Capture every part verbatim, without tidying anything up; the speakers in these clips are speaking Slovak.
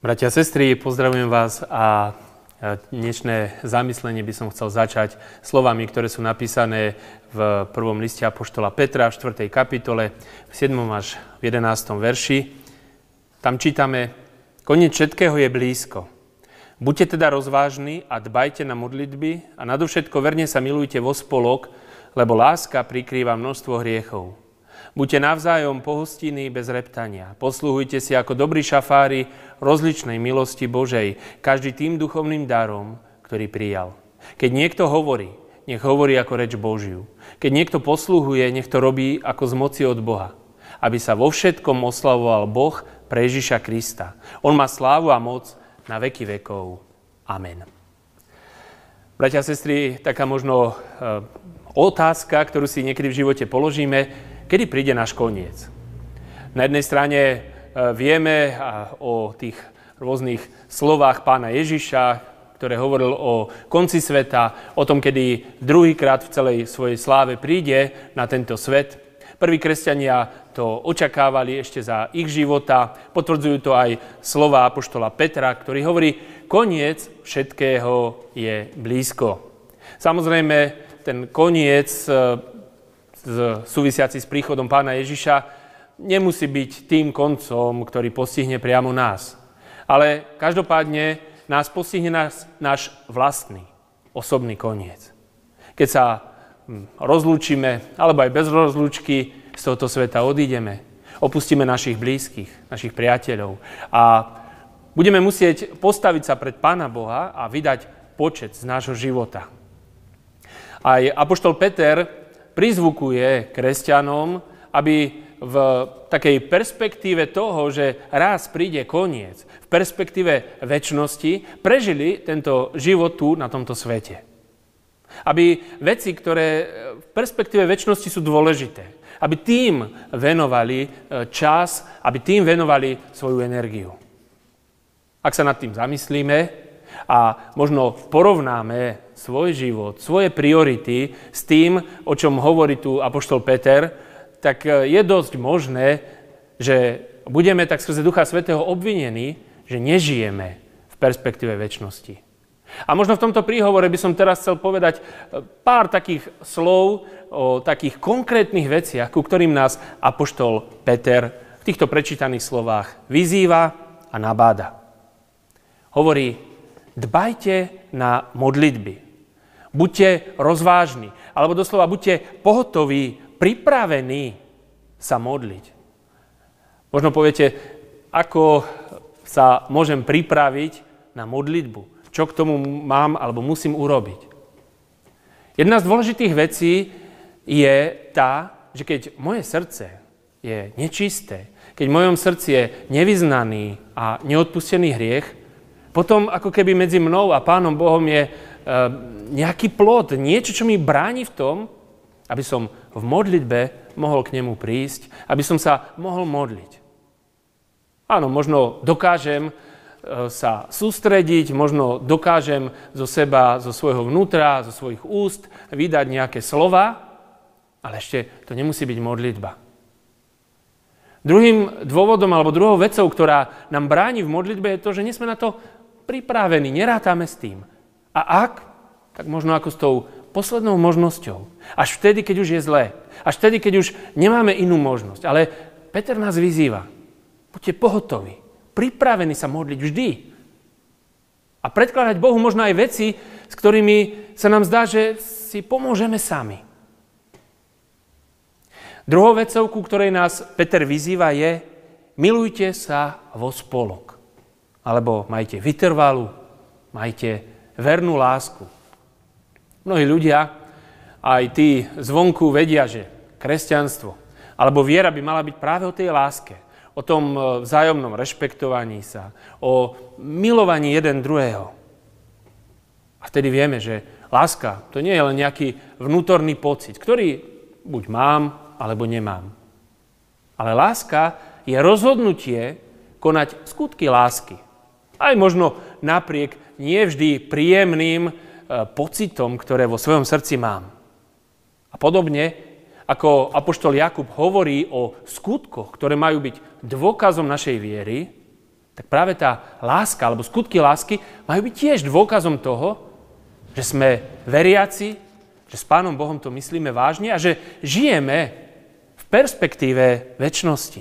Bratia a sestry, pozdravujem vás a dnešné zamyslenie by som chcel začať slovami, ktoré sú napísané v prvom liste apoštola Petra v štvrtej kapitole v siedmom až jedenástom verši. Tam čítame: Koniec všetkého je blízko. Buďte teda rozvážni a dbajte na modlitby a nadovšetko verne sa milujte vo spolok, lebo láska prikrýva množstvo hriechov. Buďte navzájom pohostinní bez reptania. Posluhujte si ako dobrí šafári rozličnej milosti Božej, každý tým duchovným darom, ktorý prijal. Keď niekto hovorí, nech hovorí ako reč Božiu. Keď niekto posluhuje, nech to robí ako z moci od Boha, aby sa vo všetkom oslavoval Boh pre Ježiša Krista. On má slávu a moc na veky vekov. Amen. Bratia a sestry, taká možno e, otázka, ktorú si niekedy v živote položíme: kedy príde náš koniec? Na jednej strane e, vieme o tých rôznych slovách Pána Ježiša, ktoré hovoril o konci sveta, o tom, kedy druhýkrát v celej svojej sláve príde na tento svet. Prví kresťania to očakávali ešte za ich života. Potvrdzujú to aj slová apoštola Petra, ktorý hovorí: koniec všetkého je blízko. Samozrejme, ten koniec súvisiaci s príchodom Pána Ježiša nemusí byť tým koncom, ktorý postihne priamo nás. Ale každopádne nás postihne nás, náš vlastný, osobný koniec. Keď sa rozlúčime, alebo aj bez rozlúčky z tohto sveta odídeme, opustíme našich blízkych, našich priateľov a budeme musieť postaviť sa pred Pána Boha a vydať počet z nášho života. Aj apoštol Peter prizvukuje kresťanom, aby v takej perspektíve toho, že raz príde koniec, v perspektíve večnosti, prežili tento život tu na tomto svete. Aby veci, ktoré v perspektíve večnosti sú dôležité, aby tým venovali čas, aby tým venovali svoju energiu. Ak sa nad tým zamyslíme a možno porovnáme svoj život, svoje priority s tým, o čom hovorí tu apoštol Peter, tak je dosť možné, že budeme tak skrze Ducha Svätého obvinení, že nežijeme v perspektíve večnosti. A možno v tomto príhovore by som teraz chcel povedať pár takých slov o takých konkrétnych veciach, ku ktorým nás apoštol Peter v týchto prečítaných slovách vyzýva a nabáda. Hovorí: dbajte na modlitby. Buďte rozvážni, alebo doslova buďte pohotoví, pripravení sa modliť. Možno poviete, ako sa môžem pripraviť na modlitbu? Čo k tomu mám alebo musím urobiť? Jedna z dôležitých vecí je tá, že keď moje srdce je nečisté, keď v mojom srdci je nevyznaný a neodpustený hriech, potom ako keby medzi mnou a Pánom Bohom je e, nejaký plod, niečo, čo mi bráni v tom, aby som v modlitbe mohol k nemu prísť, aby som sa mohol modliť. Áno, možno dokážem sa sústrediť, možno dokážem zo seba, zo svojho vnútra, zo svojich úst vydať nejaké slova, ale ešte to nemusí byť modlitba. Druhým dôvodom alebo druhou vecou, ktorá nám bráni v modlitbe, je to, že nie sme na to pripravení, nerátame s tým. A ak, tak možno ako s tou poslednou možnosťou. Až vtedy, keď už je zlé. Až vtedy, keď už nemáme inú možnosť. Ale Peter nás vyzýva: buďte pohotoví, pripravení sa modliť vždy. A predkladať Bohu možno aj veci, s ktorými sa nám zdá, že si pomôžeme sami. Druhou vecou, ku ktorej nás Peter vyzýva, je: milujte sa vo spolok. Alebo majte vytrvalú, majte vernú lásku. Mnohí ľudia, aj tí zvonku, vedia, že kresťanstvo alebo viera by mala byť práve o tej láske, o tom vzájomnom rešpektovaní sa, o milovaní jeden druhého. A vtedy vieme, že láska to nie je len nejaký vnútorný pocit, ktorý buď mám, alebo nemám. Ale láska je rozhodnutie konať skutky lásky. Aj možno napriek nie vždy príjemným e, pocitom, ktoré vo svojom srdci mám. A podobne, ako apoštol Jakub hovorí o skutkoch, ktoré majú byť dôkazom našej viery, tak práve tá láska, alebo skutky lásky majú byť tiež dôkazom toho, že sme veriaci, že s Pánom Bohom to myslíme vážne a že žijeme v perspektíve večnosti.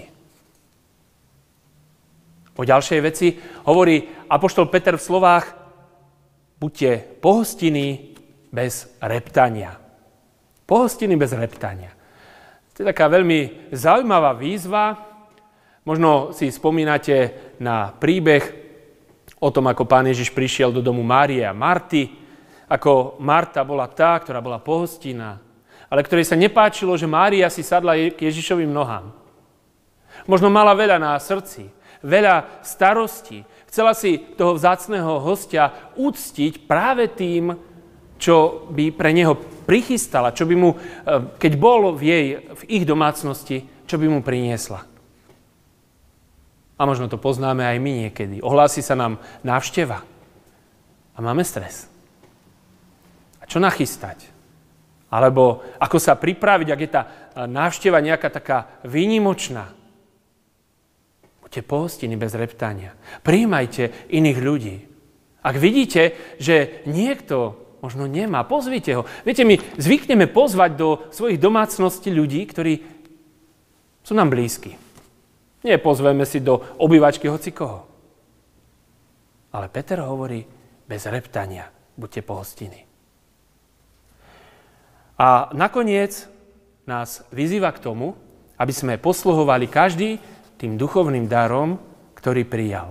O ďalšej veci hovorí apoštol Peter v slovách: buďte pohostinní bez reptania. Pohostinní bez reptania. To je taká veľmi zaujímavá výzva. Možno si spomínate na príbeh o tom, ako Pán Ježiš prišiel do domu Márie a Marty, ako Marta bola tá, ktorá bola pohostinná, ale ktorej sa nepáčilo, že Mária si sadla k Ježišovým nohám. Možno mala veľa na srdci, veľa starostí. Chcela si toho vzácneho hostia uctiť práve tým, čo by pre neho prichystala, čo by mu, keď bol v jej, v ich domácnosti, čo by mu priniesla. A možno to poznáme aj my niekedy. Ohlási sa nám návšteva a máme stres. A čo nachystať? Alebo ako sa pripraviť, ak je tá návšteva nejaká taká výnimočná? Buďte pohostinní bez reptania. Prijímajte iných ľudí. Ak vidíte, že niekto možno nemá, pozvite ho. Viete, my zvykneme pozvať do svojich domácností ľudí, ktorí sú nám blízki. Nie pozveme si do obývačky hocikoho. Ale Peter hovorí, bez reptania buďte pohostinní. A nakoniec nás vyzýva k tomu, aby sme posluhovali každý tým duchovným darom, ktorý prijal.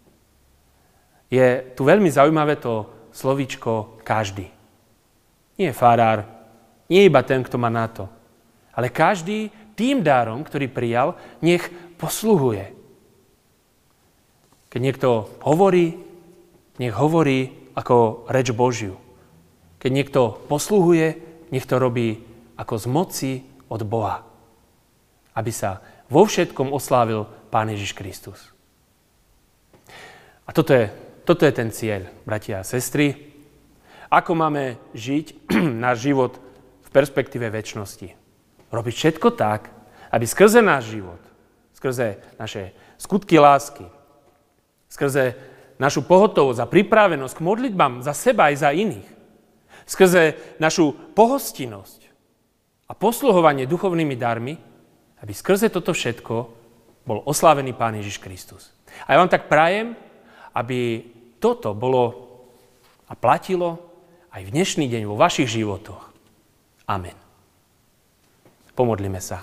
Je tu veľmi zaujímavé to slovíčko každý. Nie farár, nie iba ten, kto má na to, ale každý tým darom, ktorý prijal, nech posluhuje. Keď niekto hovorí, nech hovorí ako reč Božiu. Keď niekto posluhuje, nech to robí ako z moci od Boha. Aby sa vo všetkom oslávil Pán Ježiš Kristus. A toto je, toto je ten cieľ, bratia a sestry. Ako máme žiť náš život v perspektíve večnosti. Robiť všetko tak, aby skrze náš život, skrze naše skutky lásky, skrze našu pohotovosť a pripravenosť k modlitbám za seba aj za iných, skrze našu pohostinnosť a posluhovanie duchovnými darmi, aby skrze toto všetko bol oslávený Pán Ježiš Kristus. A ja vám tak prajem, aby toto bolo a platilo aj v dnešný deň vo vašich životoch. Amen. Pomodlíme sa.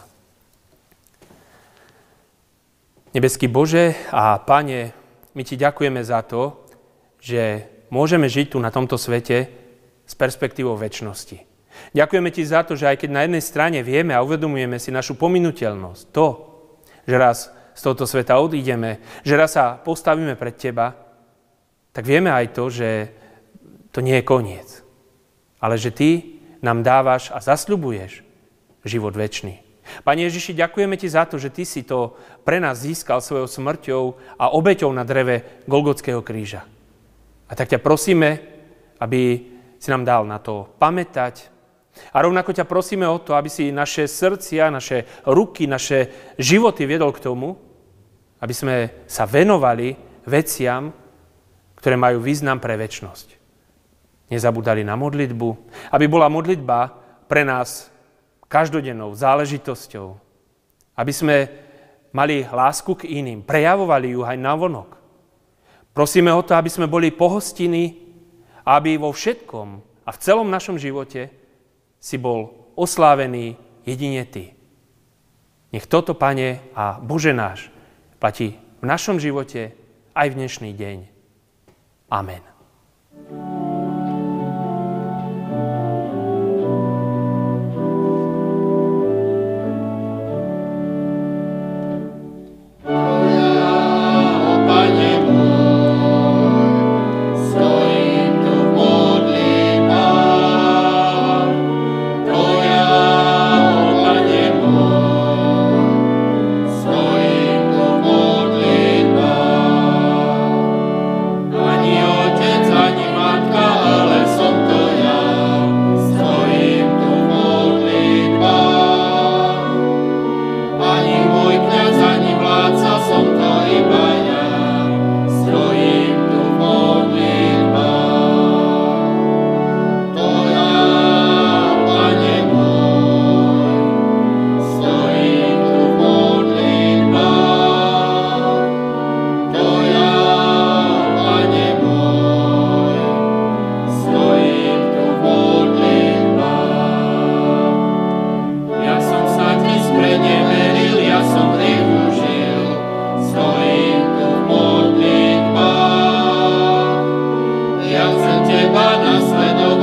Nebeský Bože a Pane, my Ti ďakujeme za to, že môžeme žiť tu na tomto svete s perspektívou večnosti. Ďakujeme Ti za to, že aj keď na jednej strane vieme a uvedomujeme si našu pominuteľnosť, to, že raz z tohto sveta odídeme, že raz sa postavíme pred Teba, tak vieme aj to, že to nie je koniec. Ale že Ty nám dávaš a zasľubuješ život večný. Pane Ježiši, ďakujeme Ti za to, že Ty si to pre nás získal svojou smrťou a obeťou na dreve Golgotského kríža. A tak ťa prosíme, aby si nám dal na to pamätať. A rovnako ťa prosíme o to, aby si naše srdcia, naše ruky, naše životy viedol k tomu, aby sme sa venovali veciam, ktoré majú význam pre večnosť. Nezabudali na modlitbu, aby bola modlitba pre nás každodennou záležitosťou. Aby sme mali lásku k iným, prejavovali ju aj navonok. Prosíme o to, aby sme boli pohostinní, aby vo všetkom a v celom našom živote si bol oslávený jedine Ty. Nech toto, Pane a Bože náš, platí v našom živote aj v dnešný deň. Amen. Otec chcem teba nasledovať.